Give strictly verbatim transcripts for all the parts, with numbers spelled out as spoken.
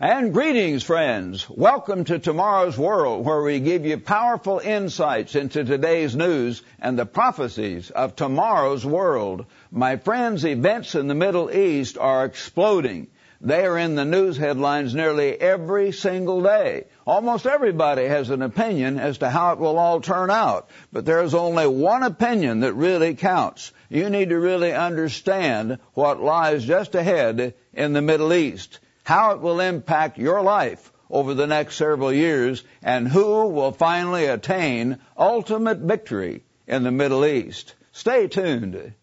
And greetings, friends. Welcome to Tomorrow's World, where we give you powerful insights into today's news and the prophecies of tomorrow's world. My friends, events in the Middle East are exploding. They are in the news headlines nearly every single day. Almost everybody has an opinion as to how it will all turn out, but there's only one opinion that really counts. You need to really understand what lies just ahead in the Middle East, how it will impact your life over the next several years, and who will finally attain ultimate victory in the Middle East. Stay tuned.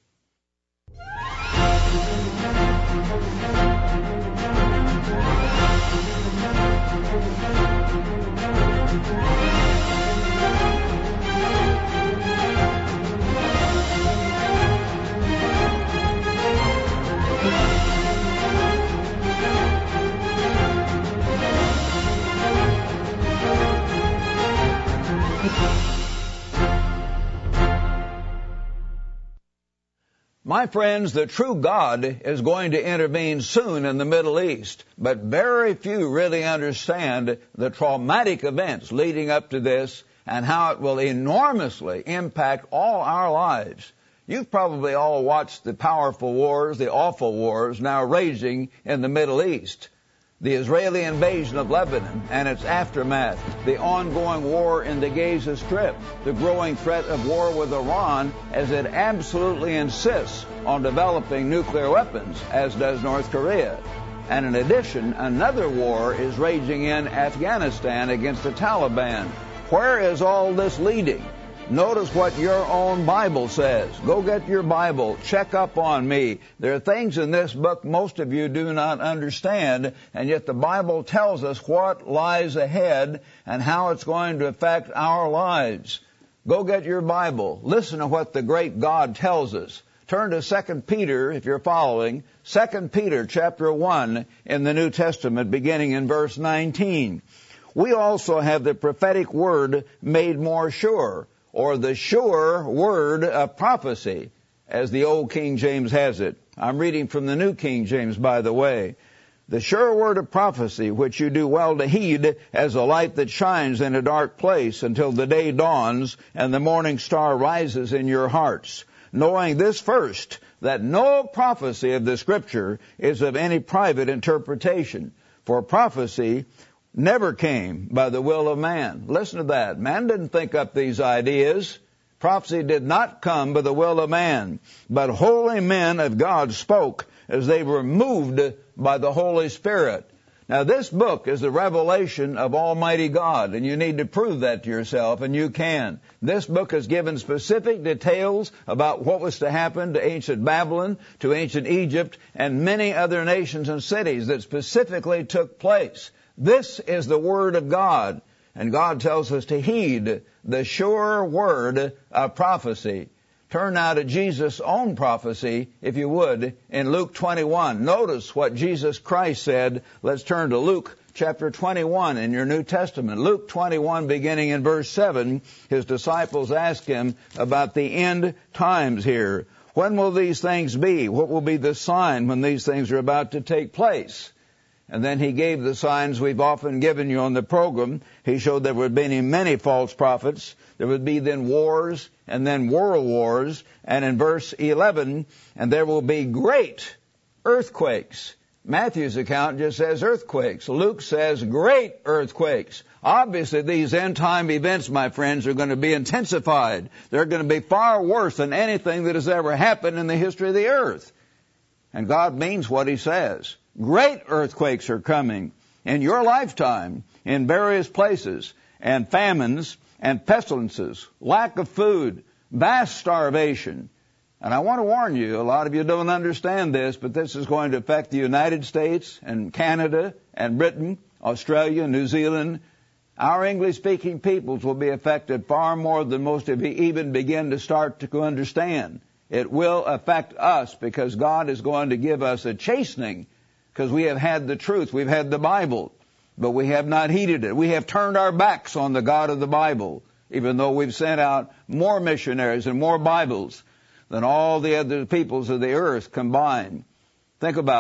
My friends, the true God is going to intervene soon in the Middle East, but very few really understand the traumatic events leading up to this and how it will enormously impact all our lives. You've probably all watched the powerful wars, the awful wars now raging in the Middle East. The Israeli invasion of Lebanon and its aftermath, the ongoing war in the Gaza Strip, the growing threat of war with Iran as it absolutely insists on developing nuclear weapons, as does North Korea. And in addition, another war is raging in Afghanistan against the Taliban. Where is all this leading? Notice what your own Bible says. Go get your Bible. Check up on me. There are things in this book most of you do not understand, and yet the Bible tells us what lies ahead and how it's going to affect our lives. Go get your Bible. Listen to what the great God tells us. Turn to Second Peter, if you're following. Second Peter chapter one in the New Testament, beginning in verse nineteen. We also have the prophetic word made more sure, or the sure word of prophecy, as the old King James has it. I'm reading from the New King James, by the way. The sure word of prophecy, which you do well to heed as a light that shines in a dark place until the day dawns and the morning star rises in your hearts. Knowing this first, that no prophecy of the Scripture is of any private interpretation. For prophecy never came by the will of man. Listen to that. Man didn't think up these ideas. Prophecy did not come by the will of man, but holy men of God spoke as they were moved by the Holy Spirit. Now, this book is the revelation of Almighty God, and you need to prove that to yourself, and you can. This book has given specific details about what was to happen to ancient Babylon, to ancient Egypt, and many other nations and cities that specifically took place. This is the Word of God, and God tells us to heed the sure word of prophecy. Turn now to Jesus' own prophecy, if you would, in Luke twenty-one. Notice what Jesus Christ said. Let's turn to Luke chapter twenty-one in your New Testament. Luke twenty-one, beginning in verse seven, his disciples ask him about the end times here. When will these things be? What will be the sign when these things are about to take place? And then he gave the signs we've often given you on the program. He showed there would be many false prophets. There would be then wars and then world wars. And in verse eleven, and there will be great earthquakes. Matthew's account just says earthquakes. Luke says great earthquakes. Obviously, these end-time events, my friends, are going to be intensified. They're going to be far worse than anything that has ever happened in the history of the earth. And God means what he says. Great earthquakes are coming in your lifetime in various places, and famines and pestilences, lack of food, vast starvation. And I want to warn you, a lot of you don't understand this, but this is going to affect the United States and Canada and Britain, Australia, New Zealand. Our English-speaking peoples will be affected far more than most of you even begin to start to understand. It will affect us because God is going to give us a chastening, because we have had the truth, we've had the Bible, but we have not heeded it. We have turned our backs on the God of the Bible, even though we've sent out more missionaries and more Bibles than all the other peoples of the earth combined. Think about it.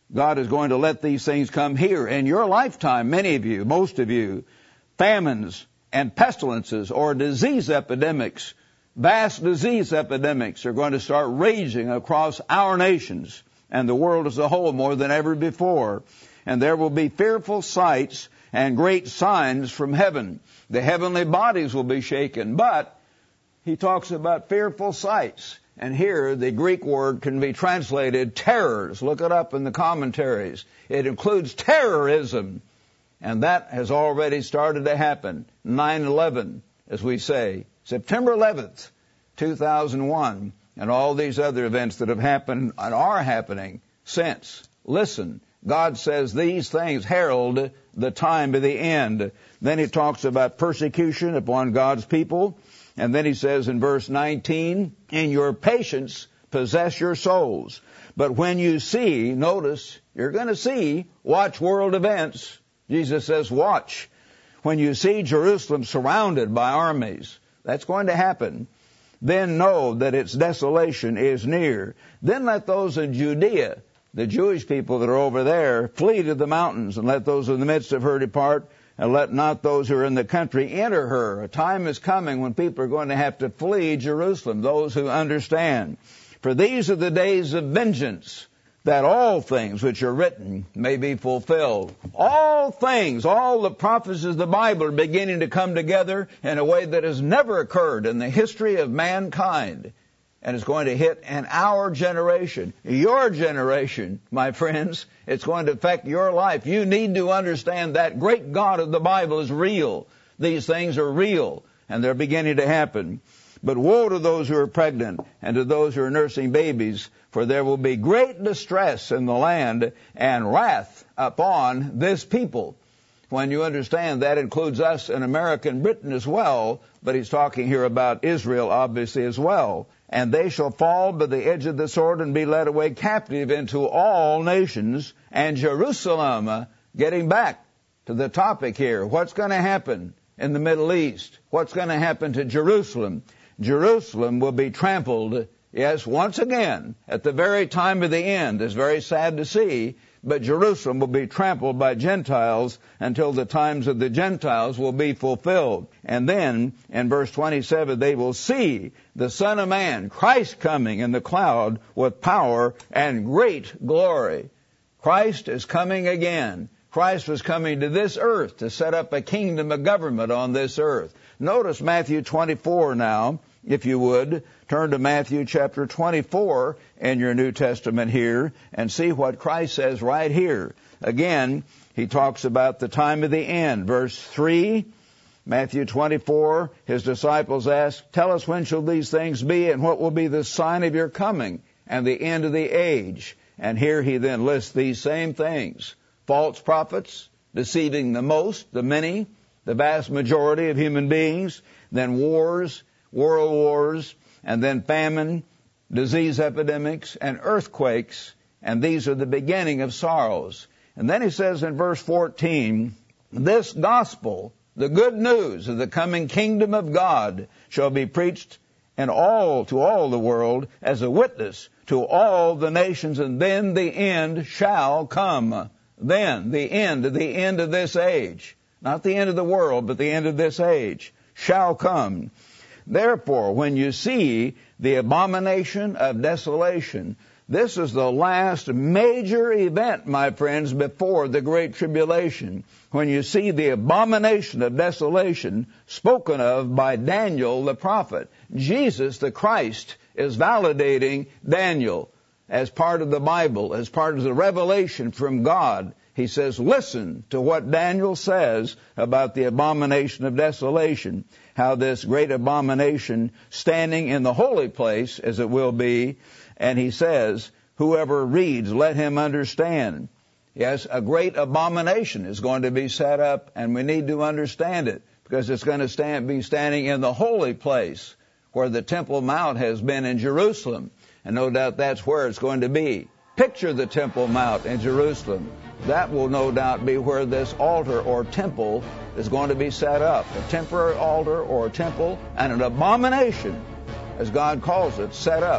God is going to let these things come here in your lifetime, many of you, most of you. Famines and pestilences or disease epidemics, vast disease epidemics are going to start raging across our nations and the world as a whole more than ever before. And there will be fearful sights and great signs from heaven. The heavenly bodies will be shaken. But he talks about fearful sights. And here the Greek word can be translated terrors. Look it up in the commentaries. It includes terrorism. And that has already started to happen. nine eleven, as we say. September eleventh, two thousand one. And all these other events that have happened and are happening since. Listen, God says these things herald the time of the end. Then he talks about persecution upon God's people. And then he says in verse nineteen, in your patience possess your souls. But when you see, notice, you're going to see, watch world events. Jesus says watch. When you see Jerusalem surrounded by armies, that's going to happen. Then know that its desolation is near. Then let those in Judea, the Jewish people that are over there, flee to the mountains, and let those in the midst of her depart. And let not those who are in the country enter her. A time is coming when people are going to have to flee Jerusalem, those who understand. For these are the days of vengeance, that all things which are written may be fulfilled. All things, all the prophecies of the Bible are beginning to come together in a way that has never occurred in the history of mankind. And it's going to hit in our generation, your generation, my friends. It's going to affect your life. You need to understand that great God of the Bible is real. These things are real, and they're beginning to happen. But woe to those who are pregnant and to those who are nursing babies, for there will be great distress in the land and wrath upon this people. When you understand that includes us in America and Britain as well, but he's talking here about Israel obviously as well. And they shall fall by the edge of the sword and be led away captive into all nations. And Jerusalem, getting back to the topic here, what's going to happen in the Middle East? What's going to happen to Jerusalem? Jerusalem will be trampled, yes, once again, at the very time of the end. It's very sad to see, but Jerusalem will be trampled by Gentiles until the times of the Gentiles will be fulfilled. And then, in verse twenty-seven, they will see the Son of Man, Christ, coming in the cloud with power and great glory. Christ is coming again. Christ was coming to this earth to set up a kingdom of government on this earth. Notice Matthew twenty-four now, if you would. Turn to Matthew chapter twenty-four in your New Testament here and see what Christ says right here. Again, he talks about the time of the end. Verse three, Matthew twenty-four, his disciples ask, tell us when shall these things be and what will be the sign of your coming and the end of the age? And here he then lists these same things. False prophets, deceiving the most, the many, the vast majority of human beings, then wars, world wars, and then famine, disease epidemics, and earthquakes, and these are the beginning of sorrows. And then he says in verse fourteen, this gospel, the good news of the coming kingdom of God, shall be preached in all to all the world as a witness to all the nations, and then the end shall come. Then, the end, the end of this age, not the end of the world, but the end of this age, shall come. Therefore, when you see the abomination of desolation, this is the last major event, my friends, before the Great Tribulation. When you see the abomination of desolation spoken of by Daniel the prophet, Jesus the Christ is validating Daniel as part of the Bible, as part of the revelation from God. He says, listen to what Daniel says about the abomination of desolation, how this great abomination standing in the holy place, as it will be, and he says, whoever reads, let him understand. Yes, a great abomination is going to be set up, and we need to understand it, because it's going to stand, be standing in the holy place, where the Temple Mount has been in Jerusalem, and no doubt that's where it's going to be. Picture the Temple Mount in Jerusalem. That will no doubt be where this altar or temple is going to be set up. A temporary altar or a temple and an abomination, as God calls it, set up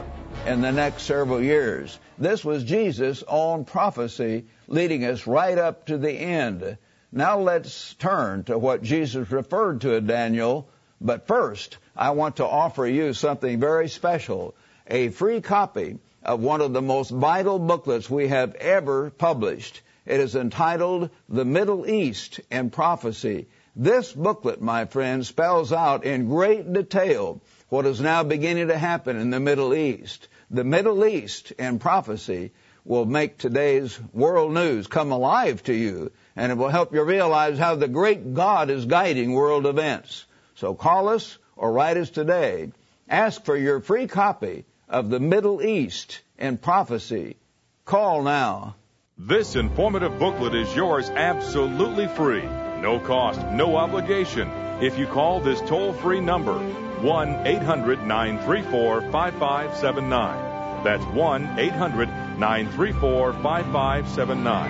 in the next several years. This was Jesus' own prophecy leading us right up to the end. Now let's turn to what Jesus referred to in Daniel. But first, I want to offer you something very special, a free copy of one of the most vital booklets we have ever published. It is entitled The Middle East in Prophecy. This booklet, my friends, spells out in great detail what is now beginning to happen in the Middle East. The Middle East in Prophecy will make today's world news come alive to you, and it will help you realize how the great God is guiding world events. So call us or write us today. Ask for your free copy of The Middle East in Prophecy. Call now. This informative booklet is yours absolutely free. No cost, no obligation. If you call this toll-free number, one eight hundred nine three four five five seven nine. That's one eight hundred nine three four five five seven nine.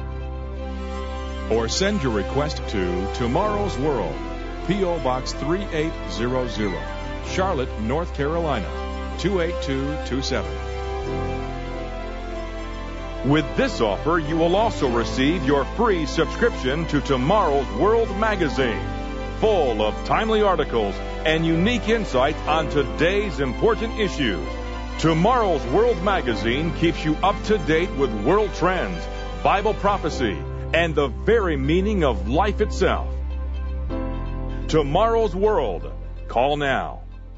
Or send your request to Tomorrow's World, P O. Box three eight zero zero, Charlotte, North Carolina, two eight two two seven. With this offer, you will also receive your free subscription to Tomorrow's World magazine, full of timely articles and unique insights on today's important issues. Tomorrow's World magazine keeps you up to date with world trends, Bible prophecy, and the very meaning of life itself. Tomorrow's World. Call now.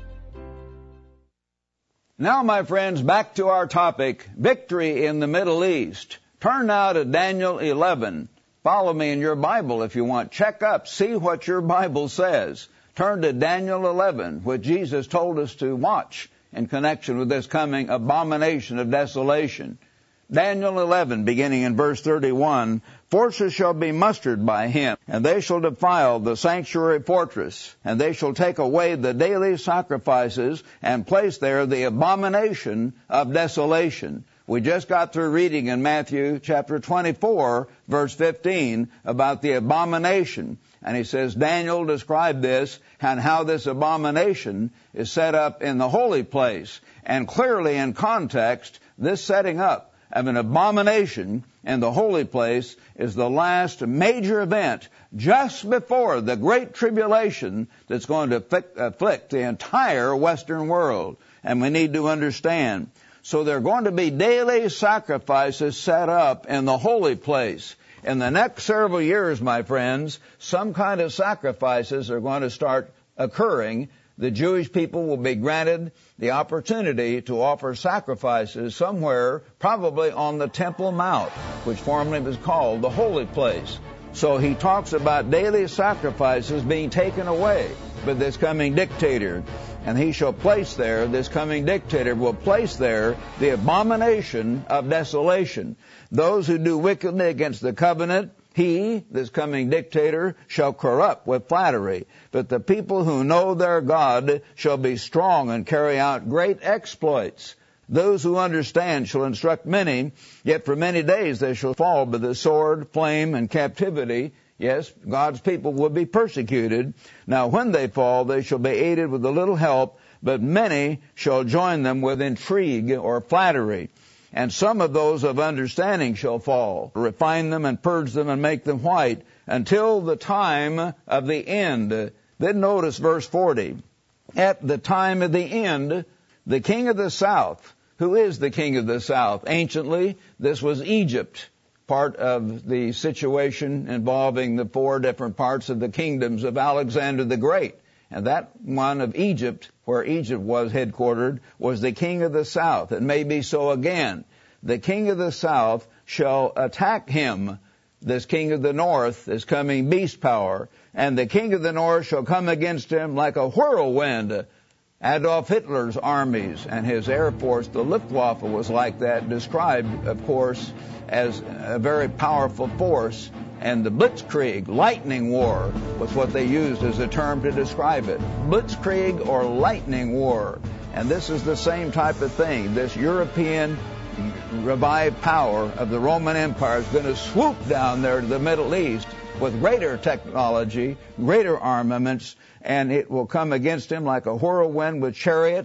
Now, my friends, back to our topic, victory in the Middle East. Turn now to Daniel eleven. Follow me in your Bible if you want. Check up, see what your Bible says. Turn to Daniel eleven, which Jesus told us to watch in connection with this coming abomination of desolation. Daniel eleven, beginning in verse thirty-one, forces shall be mustered by him, and they shall defile the sanctuary fortress, and they shall take away the daily sacrifices, and place there the abomination of desolation. We just got through reading in Matthew chapter twenty-four, verse fifteen, about the abomination. And he says, Daniel described this, and how this abomination is set up in the holy place. And clearly in context, this setting up of an abomination in the holy place is the last major event just before the great tribulation that's going to afflict the entire Western world. And we need to understand. So there are going to be daily sacrifices set up in the holy place. In the next several years, my friends, some kind of sacrifices are going to start occurring. The Jewish people will be granted the opportunity to offer sacrifices somewhere, probably on the Temple Mount, which formerly was called the Holy Place. So he talks about daily sacrifices being taken away by this coming dictator. And he shall place there, this coming dictator will place there the abomination of desolation. Those who do wickedly against the covenant, he, this coming dictator, shall corrupt with flattery. But the people who know their God shall be strong and carry out great exploits. Those who understand shall instruct many, yet for many days they shall fall by the sword, flame, and captivity. Yes, God's people will be persecuted. Now when they fall, they shall be aided with a little help, but many shall join them with intrigue or flattery. And some of those of understanding shall fall, refine them and purge them and make them white, until the time of the end. Then notice verse forty. At the time of the end, the king of the south. Who is the king of the south? Anciently, this was Egypt, part of the situation involving the four different parts of the kingdoms of Alexander the Great. And that one of Egypt, where Egypt was headquartered, was the king of the south. It may be so again. The king of the south shall attack him. This king of the north is coming beast power. And the king of the north shall come against him like a whirlwind. Adolf Hitler's armies and his air force, the Luftwaffe, was like that, described, of course, as a very powerful force. And the Blitzkrieg, lightning war, was what they used as a term to describe it. Blitzkrieg or lightning war. And this is the same type of thing. This European revived power of the Roman Empire is going to swoop down there to the Middle East with greater technology, greater armaments, and it will come against him like a whirlwind with chariots,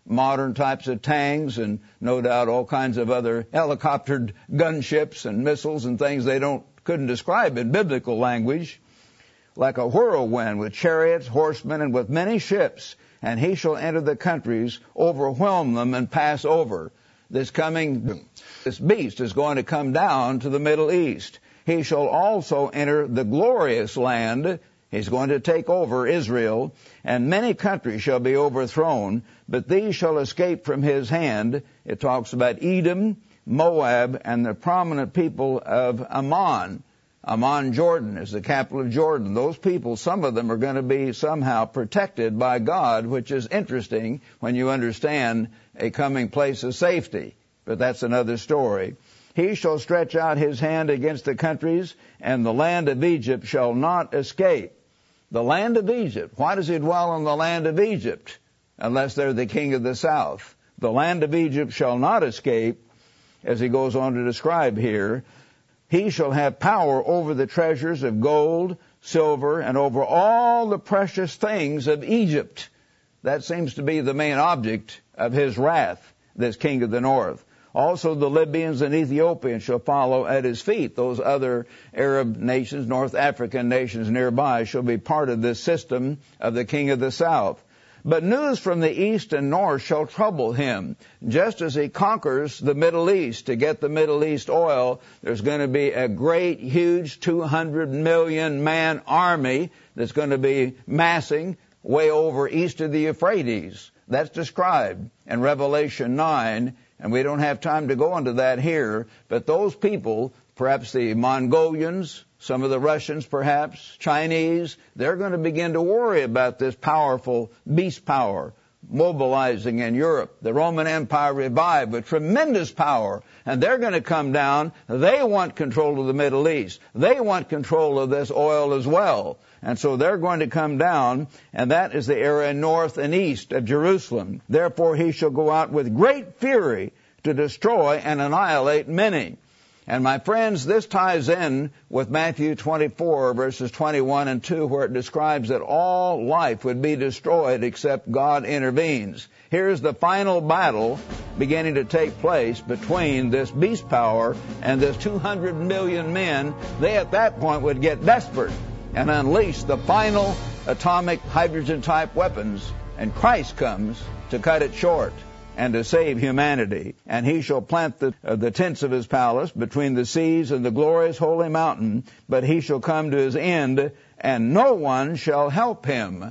modern types of tanks and no doubt all kinds of other helicoptered gunships and missiles and things they don't couldn't describe in biblical language, like a whirlwind with chariots, horsemen, and with many ships, and he shall enter the countries, overwhelm them, and pass over. This coming, this beast is going to come down to the Middle East. He shall also enter the glorious land. He's going to take over Israel, and many countries shall be overthrown, but these shall escape from his hand. It talks about Edom, Moab, and the prominent people of Ammon. Ammon, Jordan, is the capital of Jordan. Those people, some of them are going to be somehow protected by God, which is interesting when you understand a coming place of safety. But that's another story. He shall stretch out his hand against the countries, and the land of Egypt shall not escape. The land of Egypt. Why does he dwell in the land of Egypt? Unless they're the king of the south. The land of Egypt shall not escape, as he goes on to describe here. He shall have power over the treasures of gold, silver, and over all the precious things of Egypt. That seems to be the main object of his wrath, this king of the north. Also the Libyans and Ethiopians shall follow at his feet. Those other Arab nations, North African nations nearby, shall be part of this system of the king of the south. But news from the east and north shall trouble him. Just as he conquers the Middle East to get the Middle East oil, there's going to be a great, huge two hundred million man army that's going to be massing way over east of the Euphrates. That's described in Revelation nine, and we don't have time to go into that here, but those people, perhaps the Mongolians, some of the Russians perhaps, Chinese, they're going to begin to worry about this powerful beast power mobilizing in Europe. The Roman Empire revived with tremendous power, and they're going to come down. They want control of the Middle East. They want control of this oil as well. And so they're going to come down, and that is the area north and east of Jerusalem. Therefore he shall go out with great fury to destroy and annihilate many. And my friends, this ties in with Matthew twenty-four, verses twenty-one and two, where it describes that all life would be destroyed except God intervenes. Here's the final battle beginning to take place between this beast power and this two hundred million men. They at that point would get desperate and unleash the final atomic hydrogen-type weapons, and Christ comes to cut it short and to save humanity. And he shall plant the, uh, the tents of his palace between the seas and the glorious holy mountain, but he shall come to his end, and no one shall help him.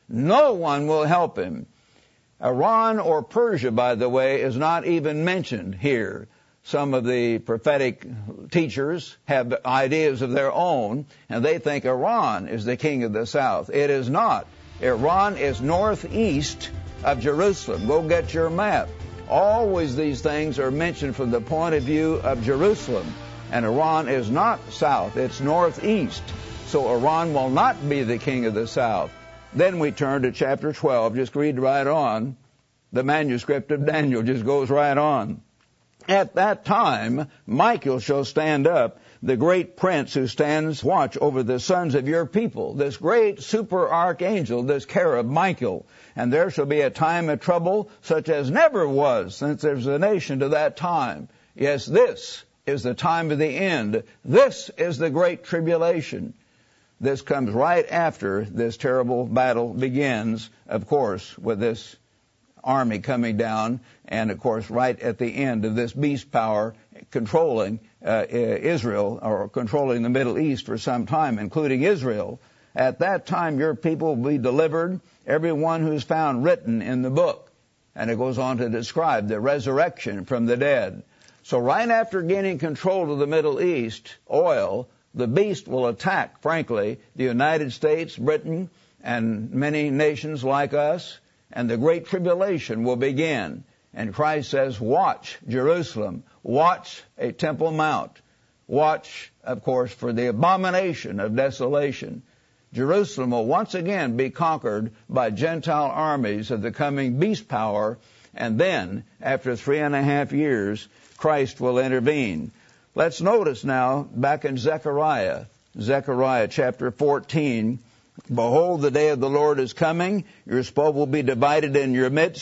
No one will help him. Iran or Persia, by the way, is not even mentioned here. Some of the prophetic teachers have ideas of their own, and they think Iran is the king of the south. It is not. Iran is northeast of Jerusalem. Go get your map. Always these things are mentioned from the point of view of Jerusalem. And Iran is not south, it's northeast. So Iran will not be the king of the south. Then we turn to chapter twelve. Just read right on. The manuscript of Daniel just goes right on. At that time, Michael shall stand up, the great prince who stands watch over the sons of your people, this great super archangel, this cherub Michael. And there shall be a time of trouble such as never was since there was a nation to that time. Yes, this is the time of the end. This is the great tribulation. This comes right after this terrible battle begins, of course, with this army coming down, and of course right at the end of this beast power controlling uh, Israel, or controlling the Middle East for some time, including Israel. At that time your people will be delivered, everyone who's found written in the book. And it goes on to describe the resurrection from the dead. So right after gaining control of the Middle East, oil, the beast will attack, frankly, the United States, Britain, and many nations like us, and the Great Tribulation will begin. And Christ says, watch Jerusalem, watch a Temple Mount, watch, of course, for the abomination of desolation. Jerusalem will once again be conquered by Gentile armies of the coming beast power, and then, after three and a half years, Christ will intervene. Let's notice now, back in Zechariah, Zechariah chapter fourteen, behold, the day of the Lord is coming, your spoil will be divided in your midst,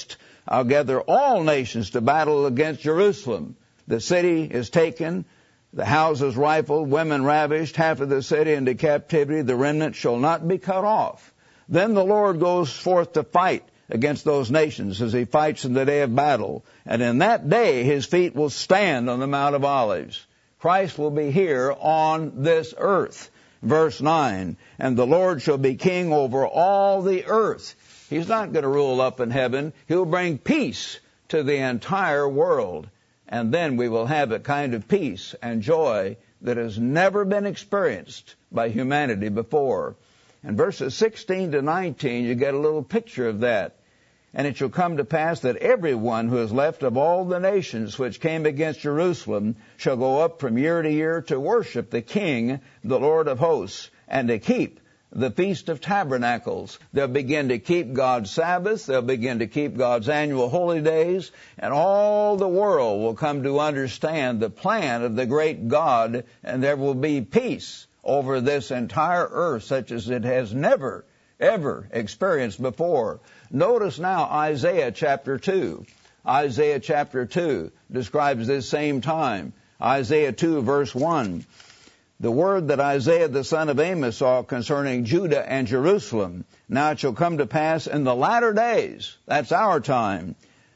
I'll gather all nations to battle against Jerusalem. The city is taken, the houses rifled, women ravished, half of the city into captivity. The remnant shall not be cut off. Then the Lord goes forth to fight against those nations as he fights in the day of battle. And in that day his feet will stand on the Mount of Olives. Christ will be here on this earth. Verse nine, and the Lord shall be king over all the earth. He's not going to rule up in heaven. He'll bring peace to the entire world. And then we will have a kind of peace and joy that has never been experienced by humanity before. In verses sixteen to nineteen, you get a little picture of that. And it shall come to pass that everyone who is left of all the nations which came against Jerusalem shall go up from year to year to worship the King, the Lord of hosts, and to keep the Feast of Tabernacles. They'll begin to keep God's Sabbath. They'll begin to keep God's annual holy days. And all the world will come to understand the plan of the great God, and there will be peace over this entire earth such as it has never, ever experienced before. Notice now Isaiah chapter two. Isaiah chapter two describes this same time. Isaiah two verse one. The word that Isaiah the son of Amos saw concerning Judah and Jerusalem. Now it shall come to pass in the latter days, that's our time,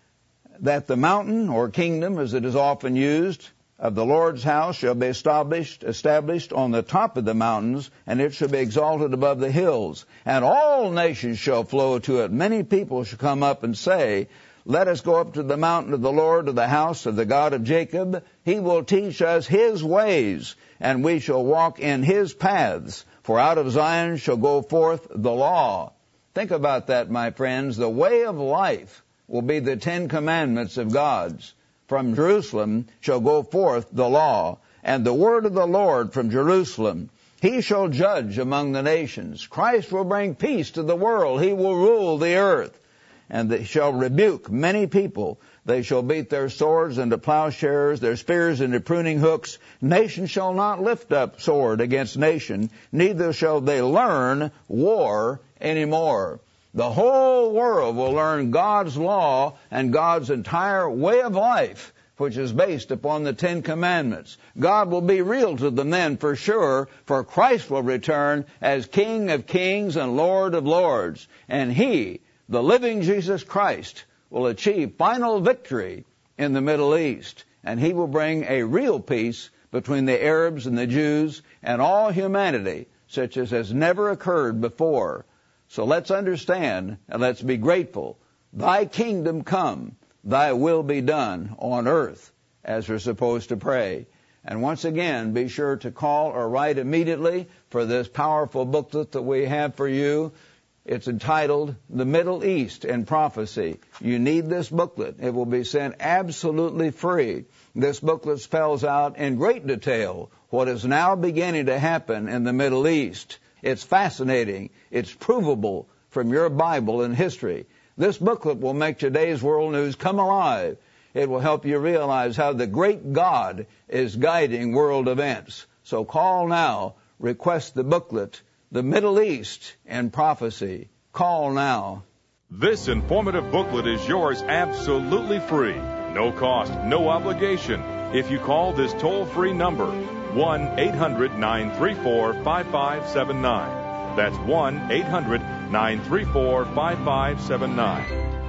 that the mountain or kingdom, as it is often used, of the Lord's house shall be established, established on the top of the mountains, and it shall be exalted above the hills. And all nations shall flow to it. Many people shall come up and say, let us go up to the mountain of the Lord, to the house of the God of Jacob. He will teach us his ways, and we shall walk in his paths. For out of Zion shall go forth the law. Think about that, my friends. The way of life will be the Ten Commandments of God's. From Jerusalem shall go forth the law, and the word of the Lord from Jerusalem. He shall judge among the nations. Christ will bring peace to the world. He will rule the earth. And they shall rebuke many people. They shall beat their swords into plowshares, their spears into pruning hooks. Nation shall not lift up sword against nation, neither shall they learn war anymore. The whole world will learn God's law and God's entire way of life, which is based upon the Ten Commandments. God will be real to them then for sure, for Christ will return as King of kings and Lord of lords. And He, the living Jesus Christ, will achieve final victory in the Middle East. And He will bring a real peace between the Arabs and the Jews and all humanity, such as has never occurred before. So let's understand and let's be grateful. Thy kingdom come, thy will be done on earth, as we're supposed to pray. And once again, be sure to call or write immediately for this powerful booklet that we have for you. It's entitled The Middle East in Prophecy. You need this booklet. It will be sent absolutely free. This booklet spells out in great detail what is now beginning to happen in the Middle East. It's fascinating. It's provable from your Bible and history. This booklet will make today's world news come alive. It will help you realize how the great God is guiding world events. So call now. Request the booklet, The Middle East in Prophecy. Call now. This informative booklet is yours absolutely free. No cost, no obligation. If you call this toll-free number, one eight hundred nine three four five five seven nine. That's one eight hundred nine three four five five seven nine.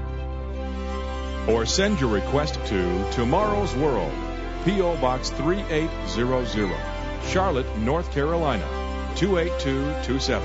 Or send your request to Tomorrow's World, P O Box three eight zero zero, Charlotte, North Carolina, two eight two two seven.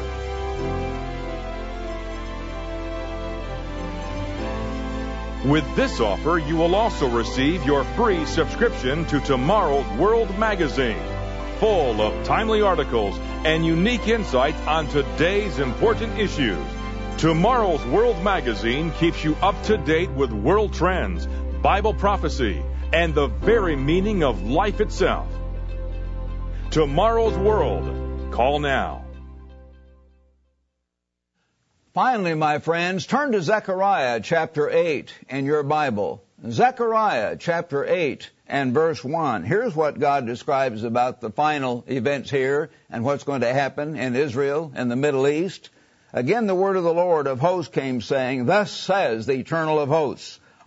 With this offer, you will also receive your free subscription to Tomorrow's World magazine, full of timely articles and unique insights on today's important issues. Tomorrow's World magazine keeps you up to date with world trends, Bible prophecy, and the very meaning of life itself. Tomorrow's World. Call now. Finally, my friends, turn to Zechariah chapter eight in your Bible. Zechariah chapter eight and verse one. Here's what God describes about the final events here and what's going to happen in Israel and the Middle East. Again, the word of the Lord of hosts came saying, Thus says the Eternal of hosts,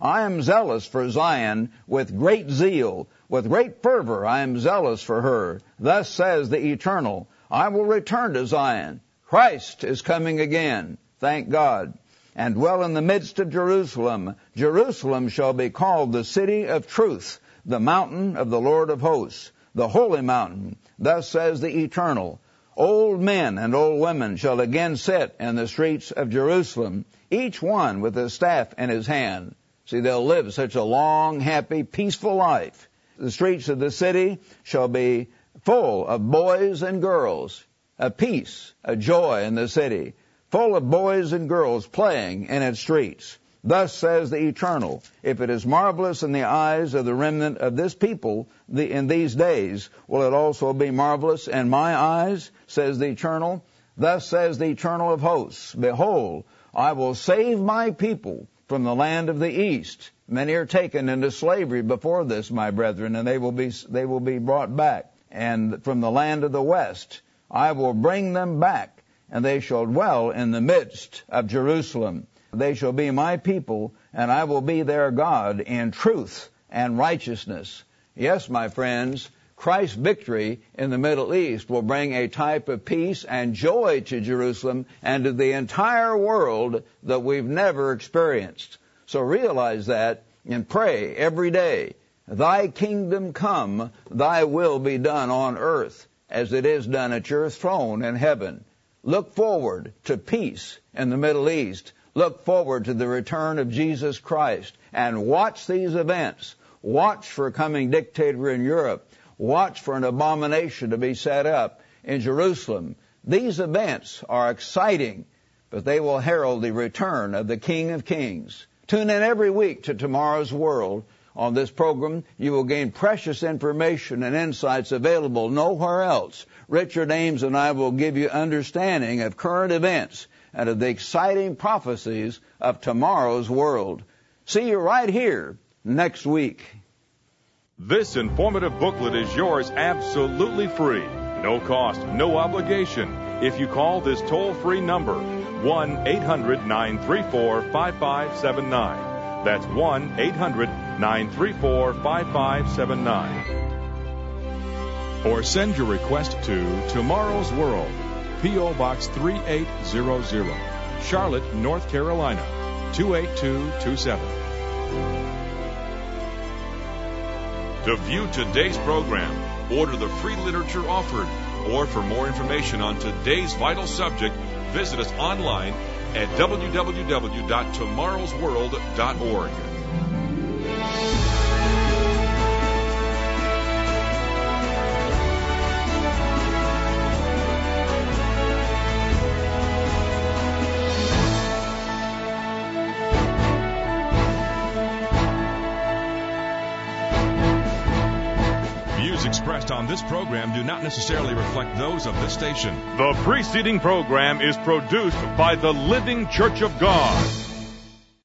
I am zealous for Zion with great zeal. With great fervor I am zealous for her. Thus says the Eternal, I will return to Zion. Christ is coming again. Thank God. And dwell in the midst of Jerusalem. Jerusalem shall be called the city of truth, the mountain of the Lord of hosts, the holy mountain. Thus says the Eternal, old men and old women shall again sit in the streets of Jerusalem, each one with a staff in his hand. See, they'll live such a long, happy, peaceful life. The streets of the city shall be full of boys and girls, a peace, a joy in the city, full of boys and girls playing in its streets. Thus says the Eternal, if it is marvelous in the eyes of the remnant of this people the, in these days, will it also be marvelous in my eyes, says the Eternal? Thus says the Eternal of hosts, behold, I will save my people from the land of the east. Many are taken into slavery before this, my brethren, and they will be they will be brought back. And from the land of the west, I will bring them back, and they shall dwell in the midst of Jerusalem. They shall be my people, and I will be their God in truth and righteousness. Yes, my friends, Christ's victory in the Middle East will bring a type of peace and joy to Jerusalem and to the entire world that we've never experienced. So realize that and pray every day, thy kingdom come, thy will be done on earth as it is done at your throne in heaven. Look forward to peace in the Middle East. Look forward to the return of Jesus Christ and watch these events. Watch for a coming dictator in Europe. Watch for an abomination to be set up in Jerusalem. These events are exciting, but they will herald the return of the King of Kings. Tune in every week to Tomorrow's World. On this program, you will gain precious information and insights available nowhere else. Richard Ames and I will give you understanding of current events and of the exciting prophecies of tomorrow's world. See you right here next week. This informative booklet is yours absolutely free. No cost, no obligation. If you call this toll-free number, one eight hundred nine three four five five seven nine. That's one eight hundred nine three four five five seven nine. Or send your request to Tomorrow's World, P O. Box three eight zero zero, Charlotte, North Carolina, two eight two two seven. To view today's program, order the free literature offered, or for more information on today's vital subject, visit us online at w w w dot tomorrows world dot org. Expressed on this program do not necessarily reflect those of this station. The preceding program is produced by the Living Church of God.